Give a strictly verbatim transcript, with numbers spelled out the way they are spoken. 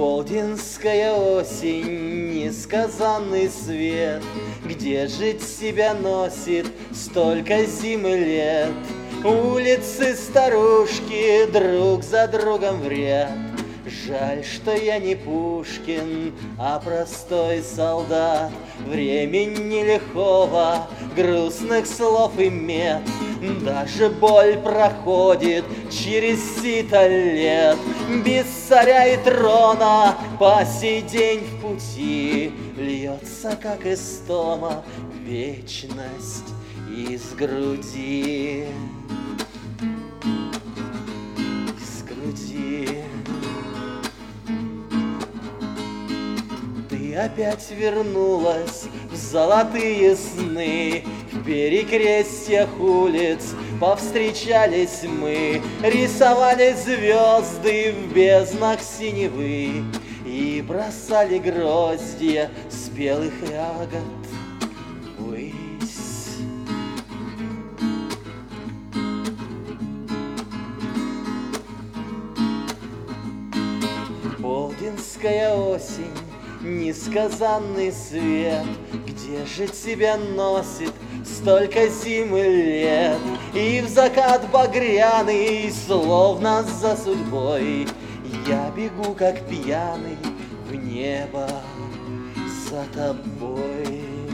Полдинская осень, несказанный свет, где жить себя носит столько зим и лет. Улицы старушки друг за другом в ряд. Жаль, что я не Пушкин, а простой солдат. Времени лихого, грустных слов и мет. Даже боль проходит через сито лет. Без царя и трона по сей день в пути льется, как истома, вечность из груди. Из груди. Ты опять вернулась в золотые сны. В перекрестьях улиц повстречались мы, рисовали звезды в безднах синевы и бросали гроздья спелых ягод ввысь. Полдинская осень, несказанный свет, где же тебя носит столько зим и лет. И в закат багряный, словно за судьбой, я бегу, как пьяный, в небо за тобой.